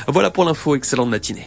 Voilà pour l'info, excellente matinée.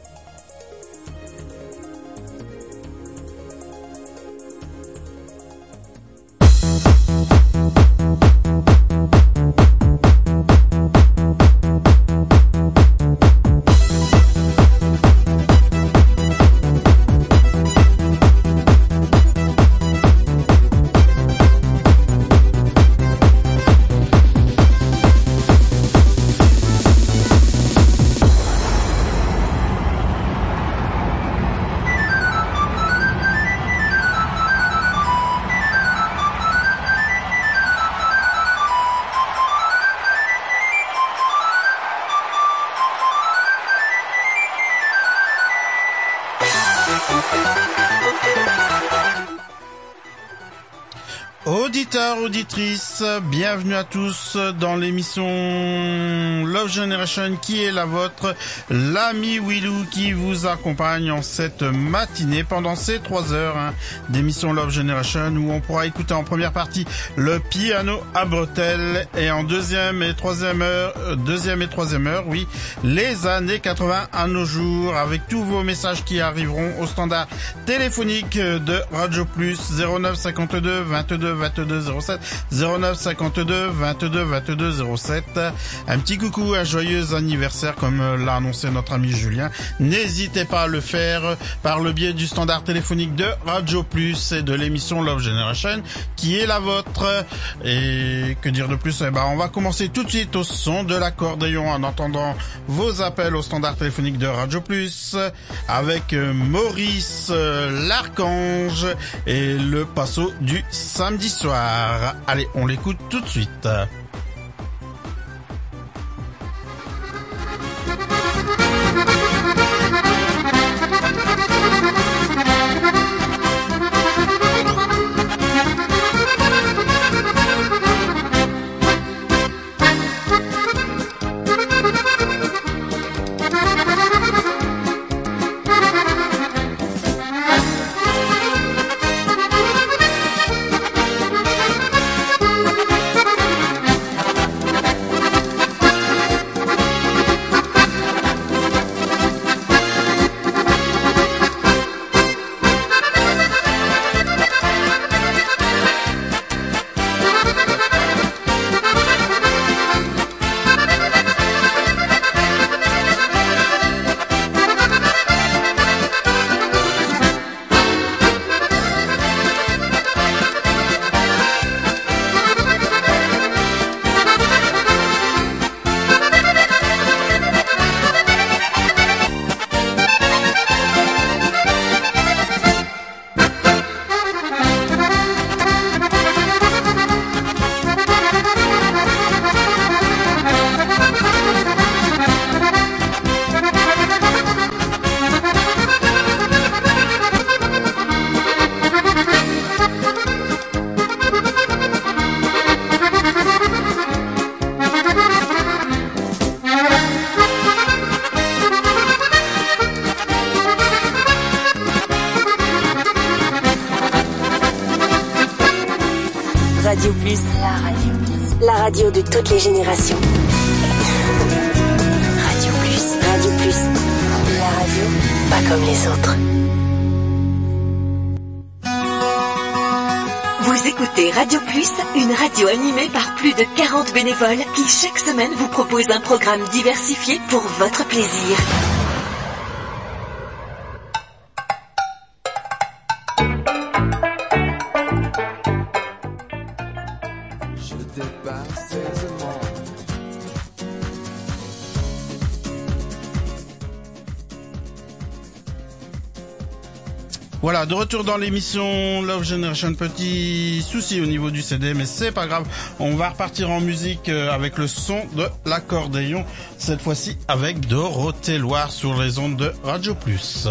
Auditeurs, auditrices, bienvenue à tous dans l'émission Love Generation qui est la vôtre, l'ami Willou qui vous accompagne en cette matinée pendant ces 3 heures d'émission Love Generation où on pourra écouter en première partie le piano à bretelles et en deuxième et troisième heure, oui, les années 80 à nos jours avec tous vos messages qui arriveront au standard téléphonique de Radio Plus 09 52 22 22 07 09 52 22 22 07. Un petit coucou, un joyeux anniversaire comme l'a annoncé notre ami Julien. N'hésitez pas à le faire par le biais du standard téléphonique de Radio Plus et de l'émission Love Generation qui est la vôtre. Et que dire de plus? On va commencer tout de suite au son de l'accordéon en entendant vos appels au standard téléphonique de Radio Plus avec Maurice l'Archange et le passo du samedi soir. Allez, on l'écoute tout de suite. Radio Plus, la radio de toutes les générations. Radio Plus, la radio pas comme les autres. Vous écoutez Radio Plus, une radio animée par plus de 40 bénévoles qui chaque semaine vous proposent un programme diversifié pour votre plaisir. Voilà, de retour dans l'émission Love Generation. Petit souci au niveau du CD, mais c'est pas grave. On va repartir en musique avec le son de l'accordéon. Cette fois-ci avec Dorothée Loire sur les ondes de Radio Plus.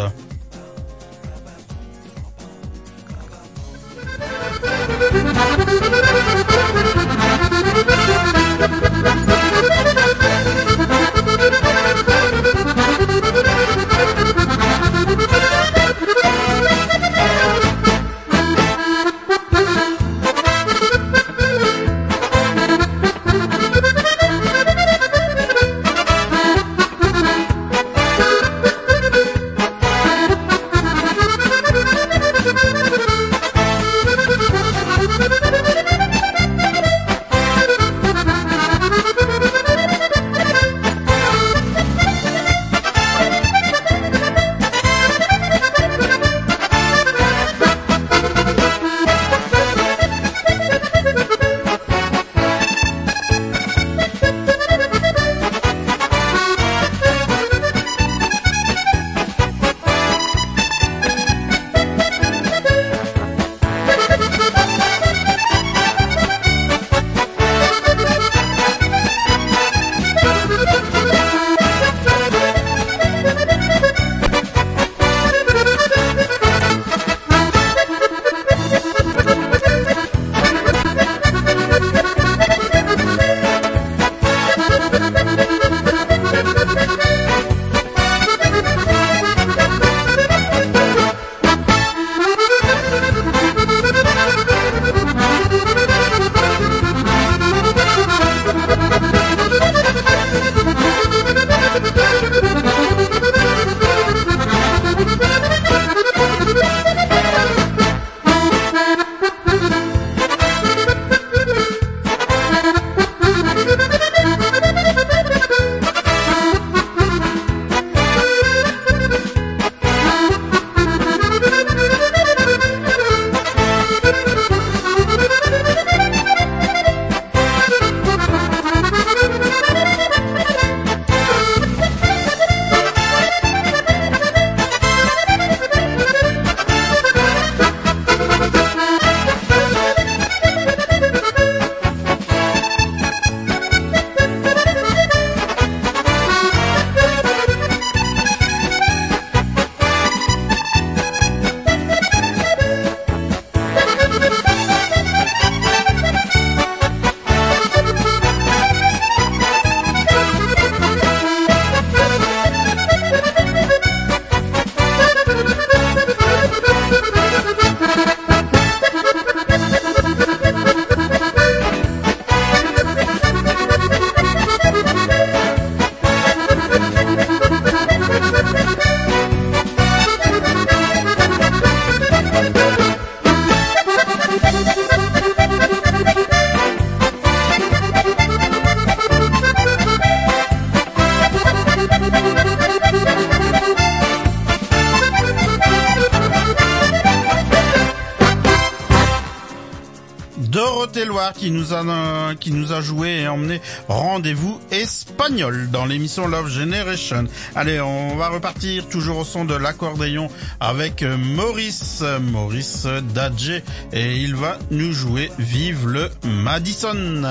Éloire qui nous a joué et emmené Rendez-vous espagnol dans l'émission Love Generation. Allez, on va repartir toujours au son de l'accordéon avec Maurice Dadje, et il va nous jouer Vive le Madison.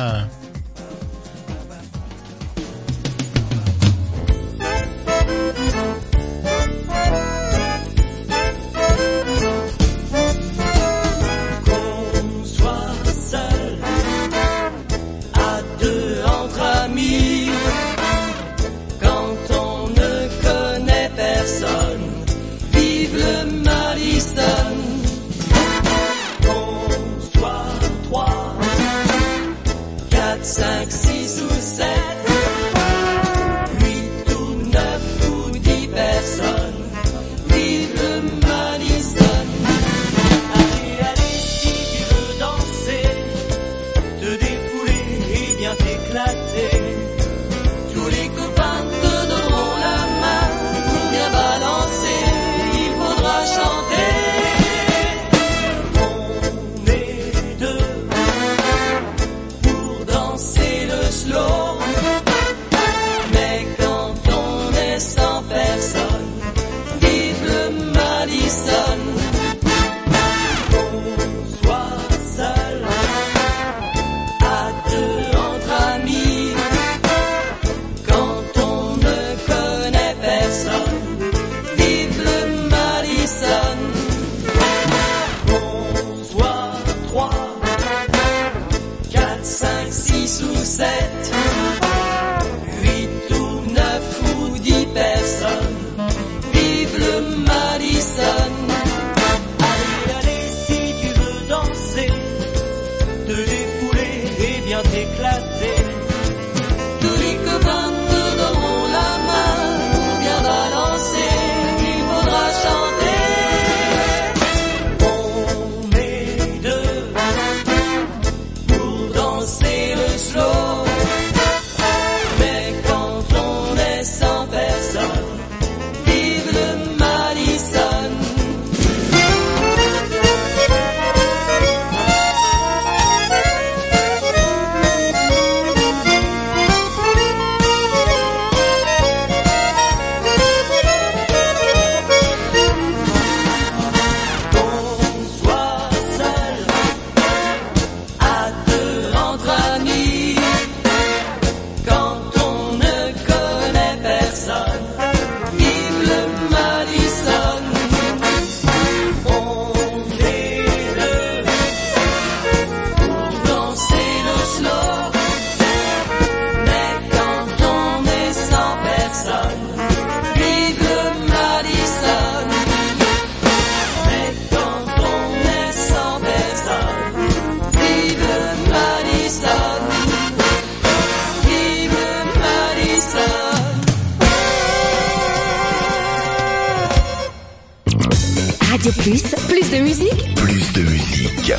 Radio Plus, plus de musique. Plus de musique.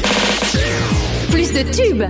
Plus de tubes.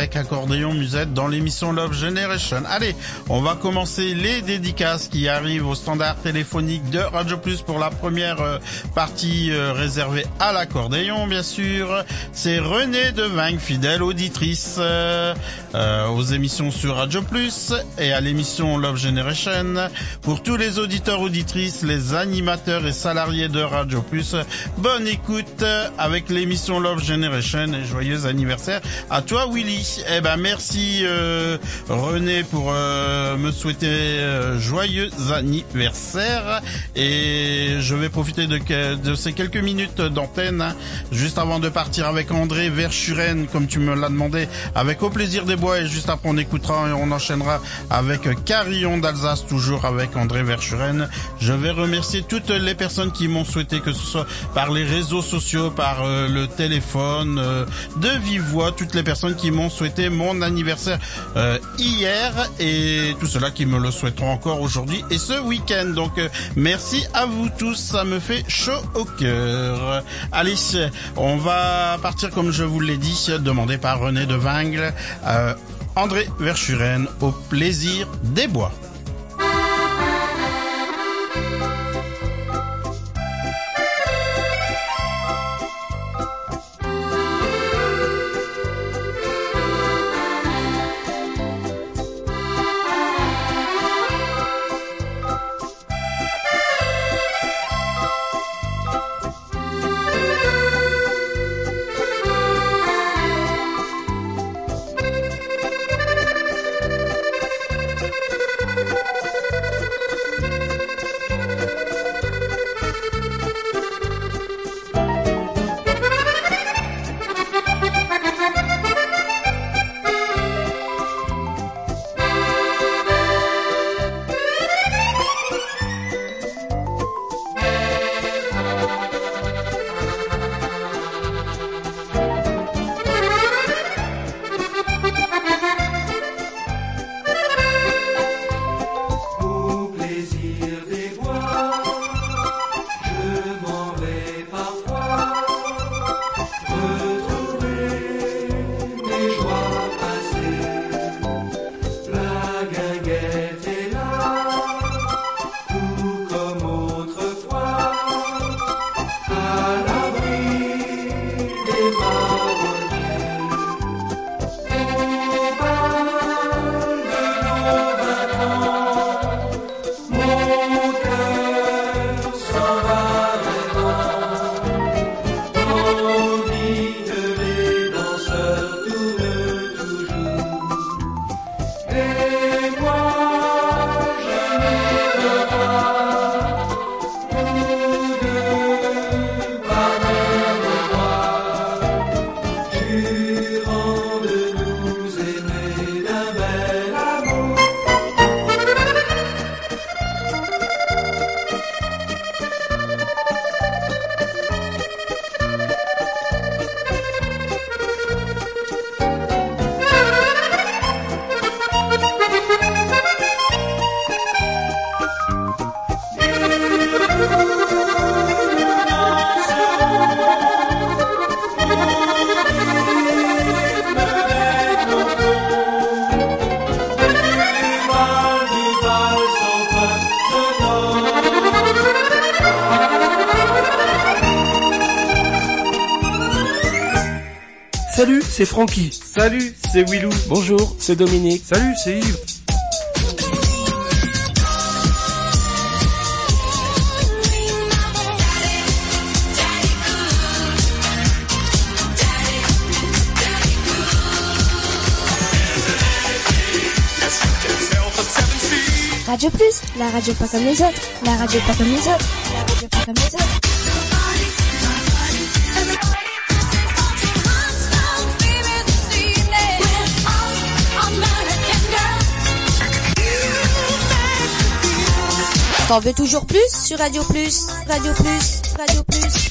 avec accordéon musette dans l'émission Love Generation. Allez, on va commencer les dédicaces qui arrivent au standard téléphonique de Radio Plus pour la première partie réservée à l'accordéon, bien sûr. C'est Renée Devingue, fidèle auditrice aux émissions sur Radio Plus et à l'émission Love Generation. Pour tous les auditeurs, auditrices, les animateurs et salariés de Radio Plus, bonne écoute avec l'émission Love Generation et joyeux anniversaire à toi, Willy. Eh ben merci René pour me souhaiter joyeux anniversaire, et je vais profiter de ces quelques minutes d'antenne juste avant de partir avec André Verschuren, comme tu me l'as demandé, avec Au plaisir des bois, et juste après on écoutera et on enchaînera avec Carillon d'Alsace, toujours avec André Verschuren. Je vais remercier toutes les personnes qui m'ont souhaité, que ce soit par les réseaux sociaux, par le téléphone, de vive voix, toutes les personnes qui m'ont souhaité mon anniversaire hier, et tous ceux-là qui me le souhaiteront encore aujourd'hui et ce week-end. Donc merci à vous tous, ça me fait chaud au cœur. Allez, on va partir comme je vous l'ai dit, demandé par René Devingue, André Verschuren, Au plaisir des bois. Salut, c'est Francky. Salut, c'est Willou. Bonjour, c'est Dominique. Salut, c'est Yves. Radio Plus, la radio pas comme les autres, la radio pas comme les autres, la radio pas comme les autres. T'en veux toujours plus sur Radio Plus, Radio Plus, Radio Plus.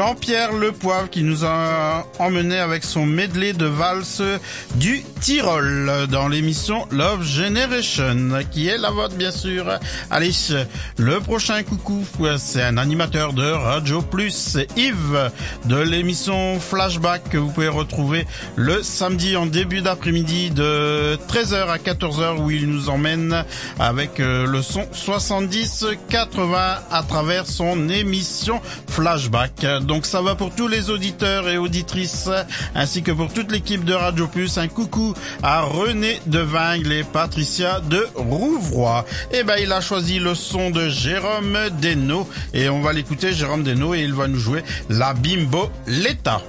Jean-Pierre Le Poivre qui nous a emmené avec son medley de valse du Tyrol dans l'émission Love Generation, qui est la vôtre bien sûr. Allez, le prochain coucou, c'est un animateur de Radio Plus, c'est Yves de l'émission Flashback que vous pouvez retrouver le samedi en début d'après-midi de 13h à 14h où il nous emmène avec le son 70-80 à travers son émission Flashback. Donc ça va pour tous les auditeurs et auditrices ainsi que pour toute l'équipe de Radio Plus. Un coucou à René Devingles et Patricia de Rouvroy. Et ben il a choisi le son de Jérôme Desno et on va l'écouter, Jérôme Desno, et il va nous jouer la Bimbo Letta.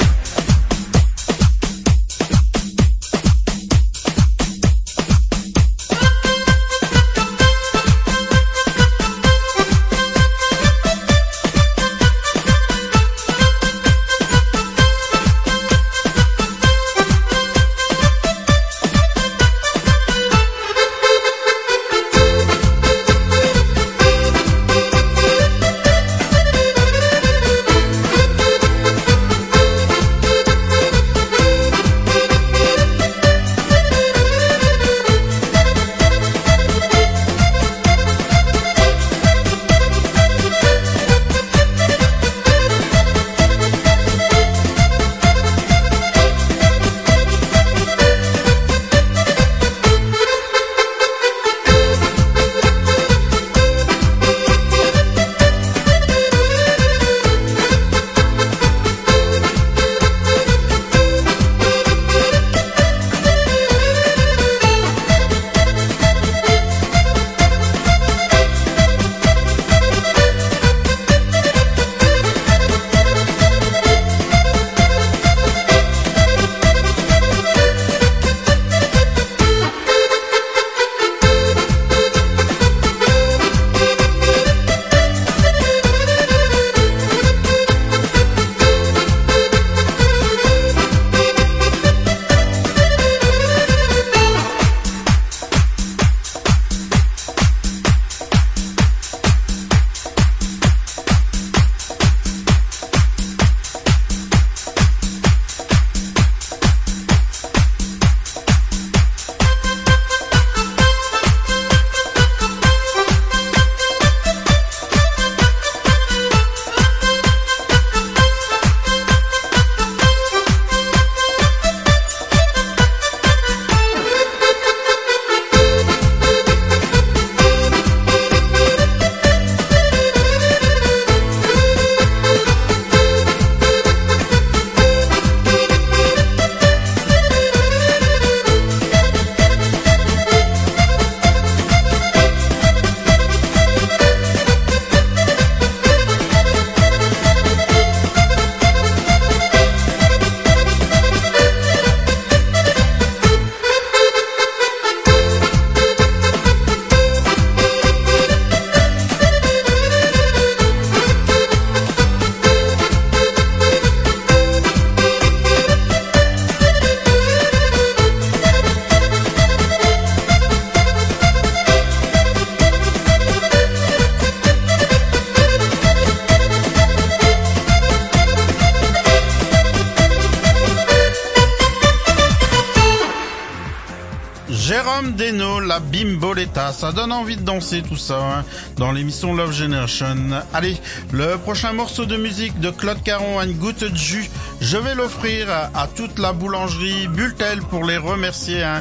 Jérôme Desno, la Bimboletta, ça donne envie de danser tout ça hein, dans l'émission Love Generation. Allez, le prochain morceau de musique de Claude Caron, une goutte de jus, je vais l'offrir à toute la boulangerie Bultel pour les remercier hein,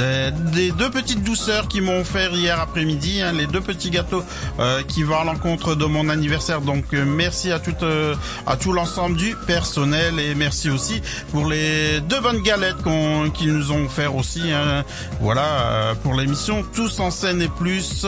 des deux petites douceurs qui m'ont offert hier après-midi, hein, les deux petits gâteaux qui vont à l'encontre de mon anniversaire. Donc merci à tout l'ensemble du personnel et merci aussi pour les deux bonnes galettes qu'ils nous ont offert aussi. Hein, voilà pour l'émission Tous en scène et plus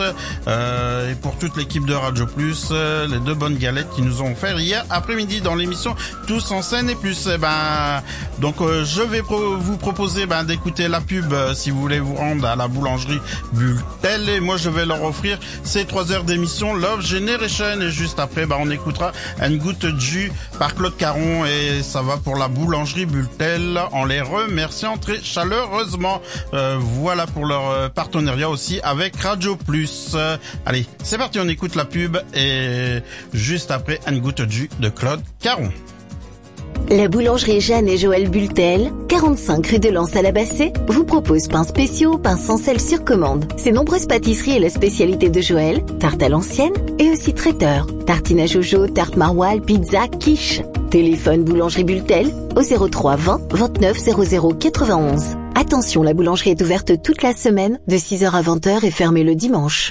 et pour toute l'équipe de Radio Plus, les deux bonnes galettes qu'ils nous ont offert hier après-midi dans l'émission Tous en scène et plus. Et donc je vais vous proposer d'écouter la pub si vous voulez vous rendre à la boulangerie Bultel et moi je vais leur offrir ces 3 heures d'émission Love Generation et juste après on écoutera une goutte de jus par Claude Caron et ça va pour la boulangerie Bultel en les remerciant très chaleureusement. Voilà pour pour leur partenariat aussi avec Radio Plus. Allez, c'est parti, on écoute la pub et juste après, une goutte de jus de Claude Caron. La boulangerie Jeanne et Joël Bultel, 45 rue de Lens à la Bassée, vous propose pains spéciaux, pains sans sel sur commande. Ses nombreuses pâtisseries et la spécialité de Joël, tarte à l'ancienne et aussi traiteur. Tartine à Jojo, tarte maroilles, pizza, quiche. Téléphone boulangerie Bultel au 03 20 29 00 91. Attention, la boulangerie est ouverte toute la semaine de 6h à 20h et fermée le dimanche.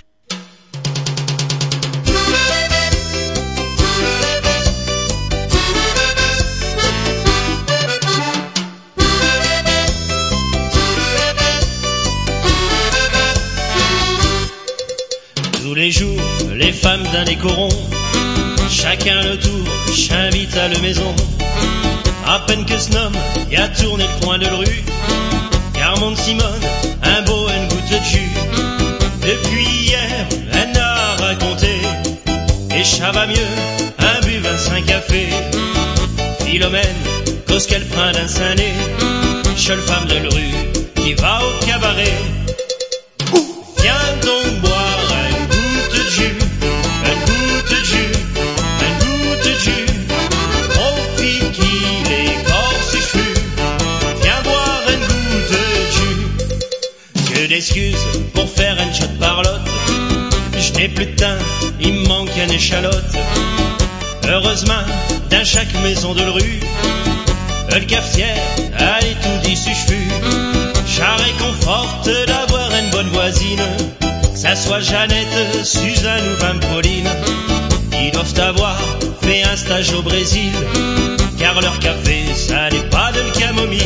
Tous les jours, les femmes d'un écoron, chacun le tour, j'invite à la maison. À peine que ce homme y a tourné le coin de la rue, car mon Simone, un beau, une goutte de jus. Depuis hier, elle a raconté, et ça va mieux, un bu, 25 cafés. Philomène, cause qu'elle prend d'un saint-né, seule femme de la rue, qui va au cabaret. Viens donc boire un goutte de jus, un goutte de jus, un goutte de jus. Profite qu'il écorce ses cheveux. Viens boire un goutte de jus. Que d'excuses pour faire un shot parlotte. Je n'ai plus de thym, il me manque une échalote. Heureusement, dans chaque maison de la rue, le cafetière a tout dit sur cheveux. Ça réconforte d'avoir une bonne voisine, que ça soit Jeannette, Suzanne ou Mme Pauline. Ils doivent avoir fait un stage au Brésil, car leur café, ça n'est pas de camomille.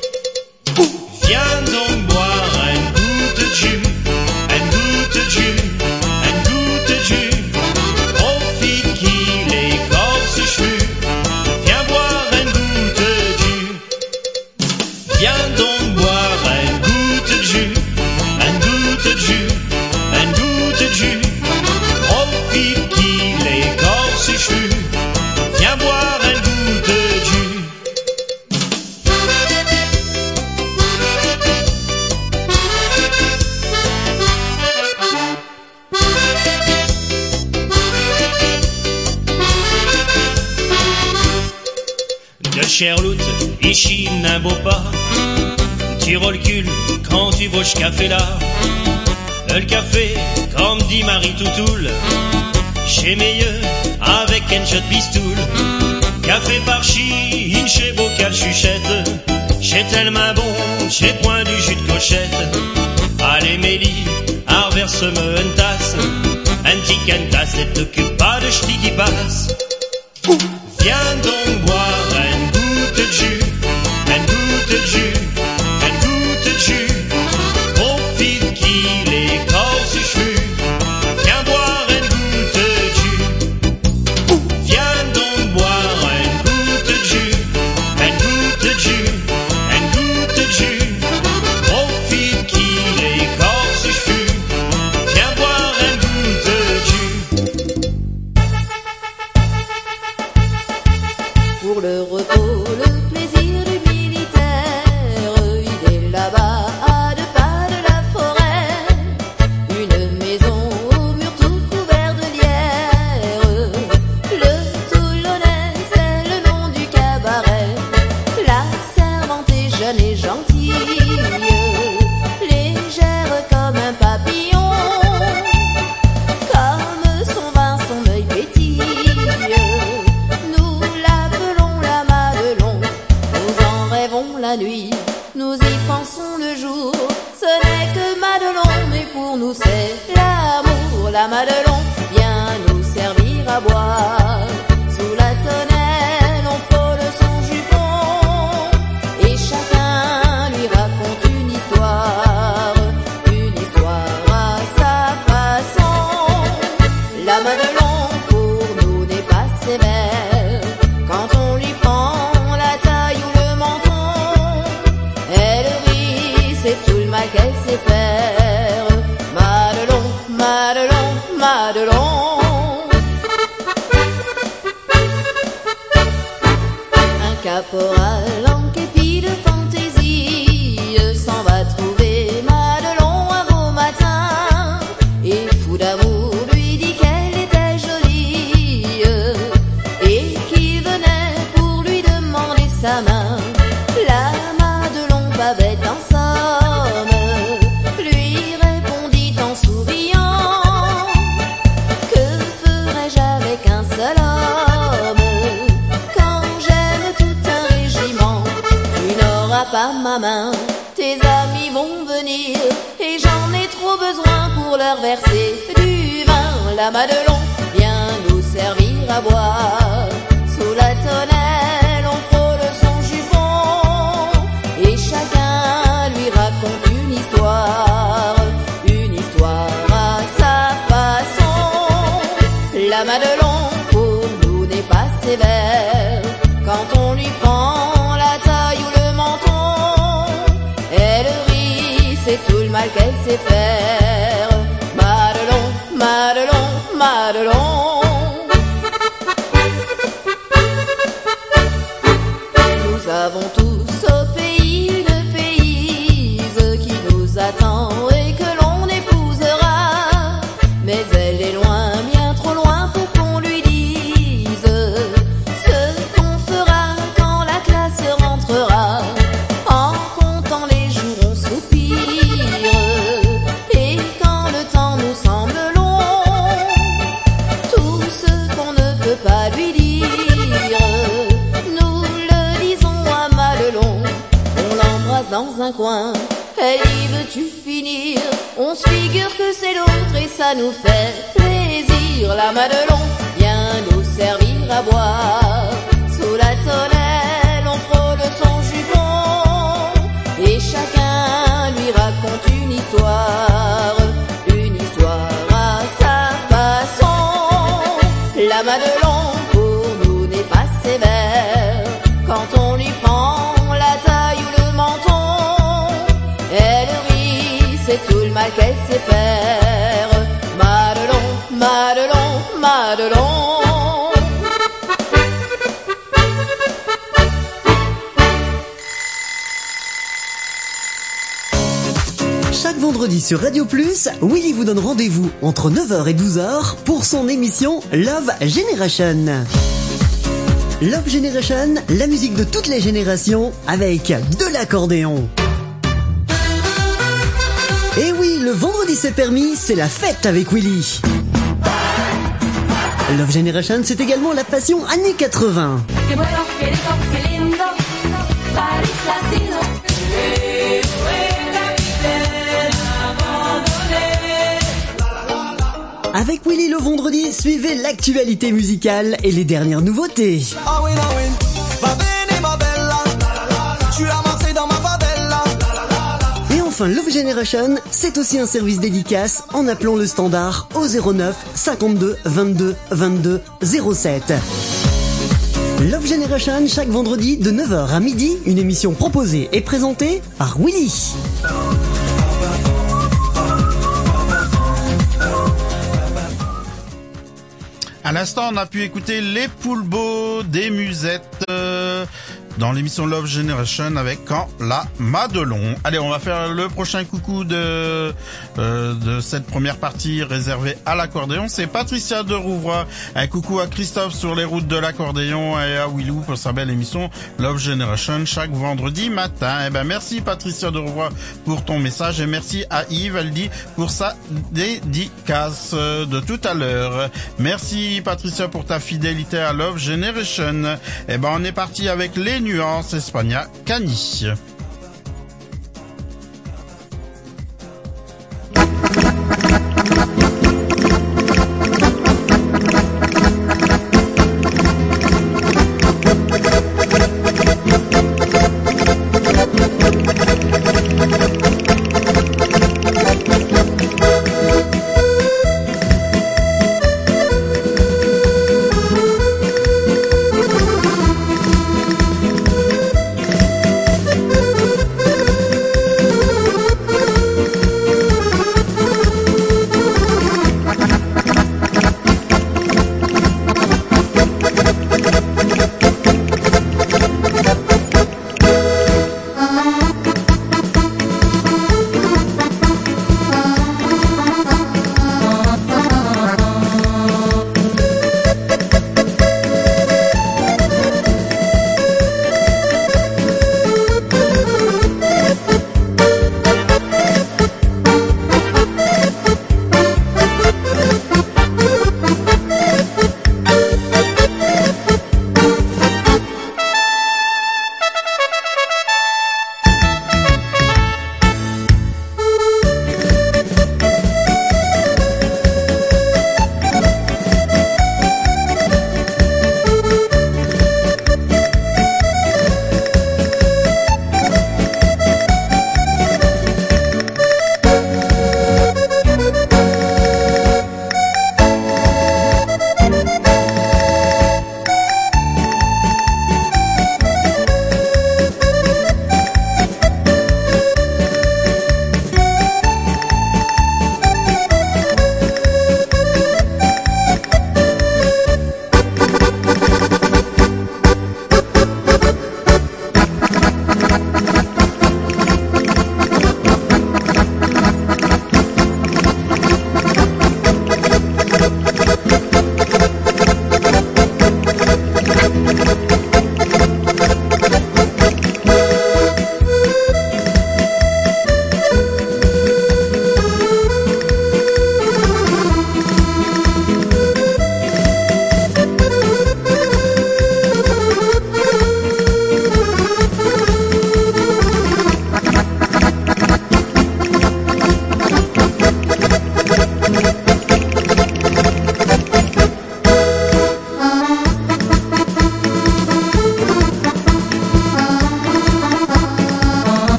Viens donc boire un goutte de jus, un goutte de jus, un goutte de jus. Profite qu'il écorce ses cheveux. Viens boire un goutte de jus. Viens donc boire un goutte de jus, un goutte de jus, un goutte de jus. Profite qu'il écorce ses cheveux. Viens boire un goutte de jus. De Cherlout, il chine un beau pas. Tu recules quand tu bois ce café-là. Le café, comme dit Marie Toutoul, chez Meilleux, avec un shot pistoule. Café par chine, chez Bocal Chuchette. Chez tellement bon, chez point du jus de cochette. Allez Mélie, reverse-moi une tasse. Un petit cantasse, et t'occupe pas de ch'ti qui passe. Viens donc boire un goutte de jus, un goutte de jus, un goutte de jus. Profite qu'il écorce ses cheveux. Viens boire un goutte de jus. Viens donc boire un goutte de jus, un goutte de jus, un goutte de jus. Profite qu'il écorce ses cheveux. Viens boire un goutte de jus. Pour le repos, le plaisir du militaire, il est là-bas à 2 pas de la forêt. Une maison au mur tout couvert de lierre. Le Toulonnais, c'est le nom du cabaret. La servante est jeune et gentille, légère comme un papillon. Comme son vin, son œil pétille. Nous l'appelons la Madelon. Nous en rêvons la nuit, nous y pensons le jour. Ce n'est que Madelon, mais pour nous c'est l'amour. La Madelon vient nous servir à boire. Sous la tonnelle, on frôle son jupon, et chacun lui raconte une histoire à sa façon. La Madelon pour nous n'est pas sévère. Quand on lui prend la taille ou le menton, elle rit, c'est tout le mal qu'elle sait faire. Madelon, Madelon, Madelon. Un caporal en képi de fantaisie s'en va trouver Madelon sa main. La Madelon, pas bête en somme, lui répondit en souriant: que ferais-je avec un seul homme? Quand j'aime tout un régiment, tu n'auras pas ma main. Tes amis vont venir et j'en ai trop besoin pour leur verser du vin. La Madelon vient nous servir à boire. Sous la tonnelle, on frôle son jupon et chacun lui raconte une histoire à sa façon. La Madelon pour nous n'est pas sévère quand on lui prend la taille ou le menton. Elle rit, c'est tout le mal qu'elle sait faire. Madelon, Madelon, Madelon. Nous avons tous au pays une Péise qui nous attend et que l'on épousera. Mais elle est loin, bien trop loin pour qu'on lui dise ce qu'on fera quand la classe rentrera. En comptant les jours on soupire et quand le temps nous semble long, tout ce qu'on ne peut pas lui dire, nous le disons à Madelon. On l'embrasse dans un coin, elle dit: veux-tu finir? On se figure que c'est l'autre et ça nous fait plaisir. La Madelon vient nous servir à boire. Sous la tonnelle, on frôle son jupon et chacun lui raconte une histoire à sa façon. La Madelon pour nous n'est pas sévère quand on lui prend la taille ou le menton. Elle rit, c'est tout le mal qu'elle sait faire. Madelon, Madelon, Madelon. Chaque vendredi sur Radio Plus, Willy vous donne rendez-vous entre 9h et 12h pour son émission Love Generation. Love Generation, la musique de toutes les générations avec de l'accordéon. Et oui, le vendredi c'est permis, c'est la fête avec Willy. Love Generation, c'est également la passion années 80. Avec Willy le vendredi, suivez l'actualité musicale et les dernières nouveautés. Et enfin, Love Generation, c'est aussi un service dédicace en appelant le standard au 09 52 22 22 07. Love Generation, chaque vendredi de 9h à midi, une émission proposée et présentée par Willy. À l'instant, on a pu écouter les Poulbeaux des Musettes dans l'émission Love Generation avec Quand la Madelon. Allez, on va faire le prochain coucou de cette première partie réservée à l'accordéon. C'est Patricia de Rouvroy. Un coucou à Christophe sur les routes de l'accordéon et à Willou pour sa belle émission Love Generation chaque vendredi matin. Eh ben, merci Patricia de Rouvroy pour ton message et merci à Yves Aldi pour sa dédicace de tout à l'heure. Merci Patricia pour ta fidélité à Love Generation. Eh ben, on est parti avec les nuances Espagna Cani.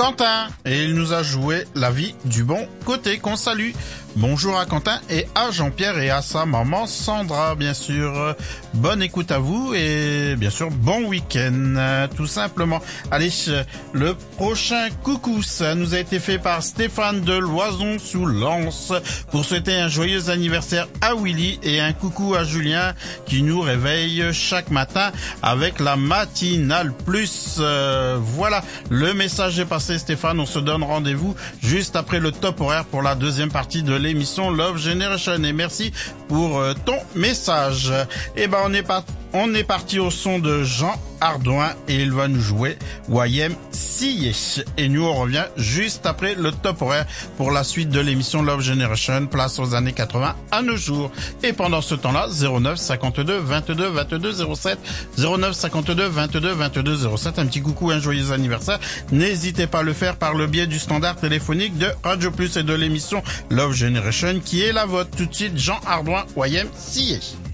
Quentin et il nous a joué La vie du bon côté qu'on salue. Bonjour à Quentin et à Jean-Pierre et à sa maman Sandra, bien sûr. Bonne écoute à vous et bien sûr bon week-end, tout simplement. Allez, le prochain coucou, ça nous a été fait par Stéphane de Loison-sous-Lens pour souhaiter un joyeux anniversaire à Willy et un coucou à Julien qui nous réveille chaque matin avec la matinale plus. Voilà, le message est passé Stéphane, on se donne rendez-vous juste après le top horaire pour la deuxième partie de l'émission Love Generation et merci pour ton message. Et ben on est parti au son de Jean Ardouin et il va nous jouer YMCA. Et nous on revient juste après le top horaire pour la suite de l'émission Love Generation, place aux années 80 à nos jours. Et pendant ce temps-là, 09 52 22 22 07, 09 52 22 22 07, un petit coucou, un joyeux anniversaire. N'hésitez pas à le faire par le biais du standard téléphonique de Radio Plus et de l'émission Love Generation qui est la vôtre. Tout de suite, Jean Ardouin, YMCA.